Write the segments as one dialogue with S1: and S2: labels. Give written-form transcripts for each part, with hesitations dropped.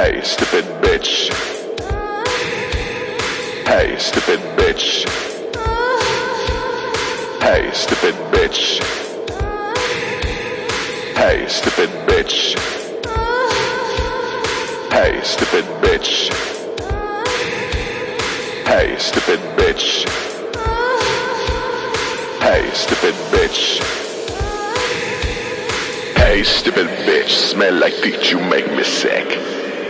S1: Hey, stupid bitch. Hey, stupid bitch. Hey, stupid bitch. Hey, stupid bitch. Hey, stupid bitch. Hey, stupid bitch. Hey, stupid bitch. Hey, stupid bitch. Smell like feet, you make me sick.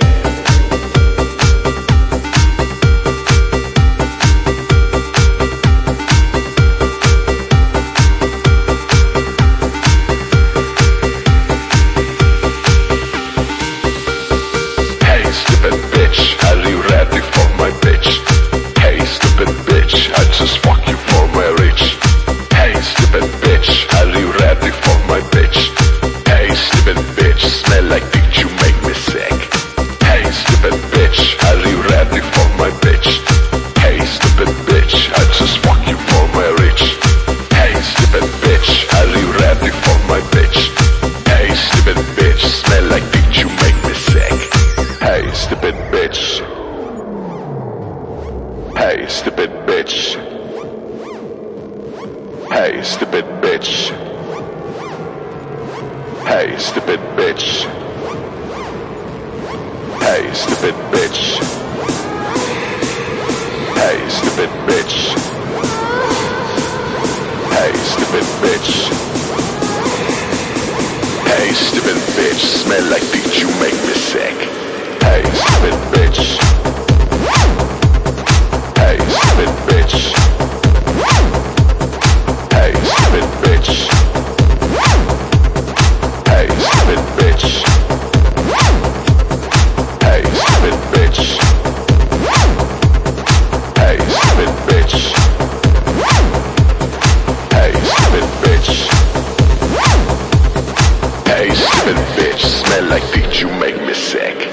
S2: Just fuck you for my rich. Hey stupid bitch, are you ready for my bitch? Hey stupid bitch, smell like dick, you make me sick. Hey stupid bitch, are you ready for my bitch? Hey stupid bitch, I just fuck you for my rich. Hey stupid bitch, are you ready for my bitch? Hey stupid bitch, smell like dick, you make me sick.
S1: Hey stupid bitch. Hey stupid bitch. Hey stupid bitch. Hey stupid bitch. Hey stupid bitch. Hey stupid bitch. Hey stupid bitch.
S2: Hey stupid bitch, smell like dick, you make me sick.
S1: Hey stupid bitch. Hey stupid bitch. Hey stupid bitch. Hey stupid bitch. Hey stupid bitch. Hey stupid bitch. Hey stupid bitch.
S2: Hey stupid bitch, smell like dick, you make me sick.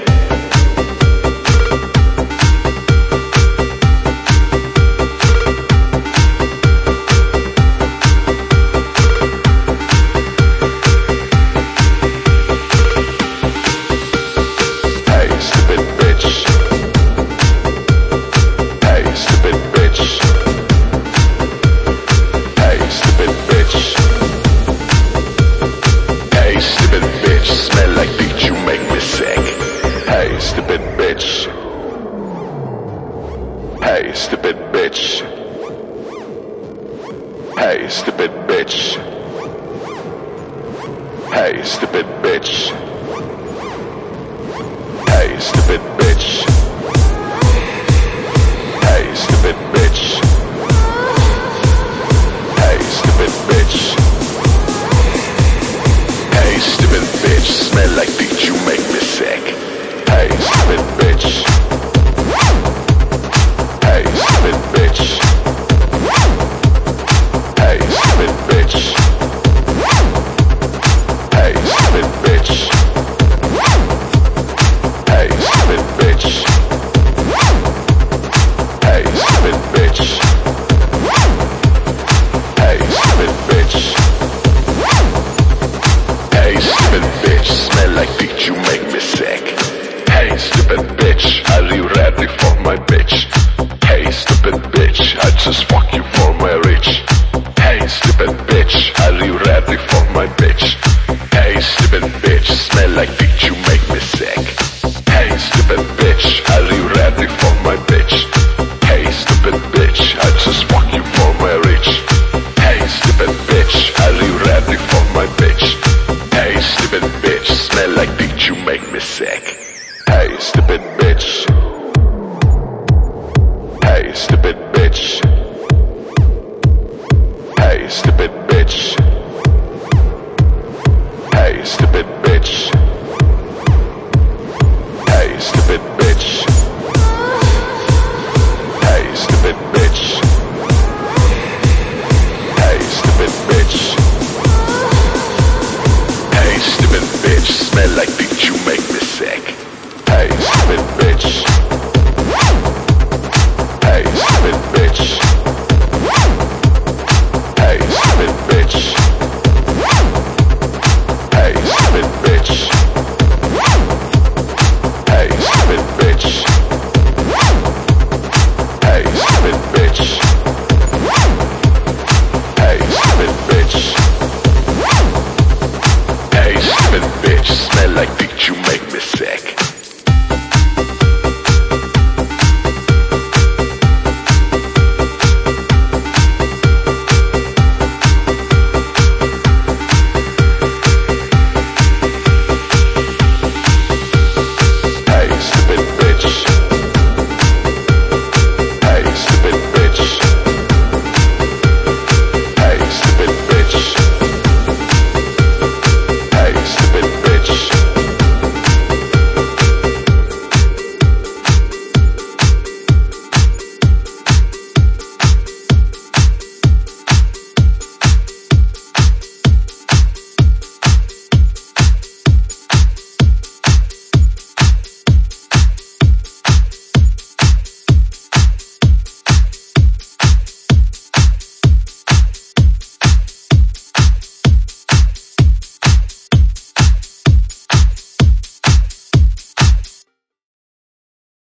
S1: Hey stupid bitch. Hey stupid bitch. Hey stupid bitch. Hey stupid bitch. Hey stupid bitch. Hey stupid bitch. Hey stupid bitch.
S2: Hey stupid bitch, smell like dick, you make me sick.
S1: Hey stupid bitch. Hey stupid bitch. Hey stupid bitch. Hey stupid bitch. Hey stupid bitch. Hey stupid bitch. Hey stupid bitch.
S2: Hey stupid bitch, smell like dick, you make me sick. Hey stupid bitch, are you ready for my bitch? Hey stupid bitch, I just fuck you for my rich. Hey stupid bitch, are you ready for my bitch? Hey stupid bitch, smell like dick, you make me sick. Hey stupid bitch, are you ready for my bitch? Hey stupid bitch, I just fuck you for my rich. Hey stupid bitch, are you ready for my bitch? Hey stupid bitch, smell like dick, you make me sick.
S1: Hey stupid bitch. Hey stupid bitch. Hey stupid bitch. Hey stupid bitch. Hey stupid bitch. Hey stupid bitch. Hey stupid bitch.
S2: Hey stupid bitch, smell like dick, you make me sick.
S1: Hey stupid bitch.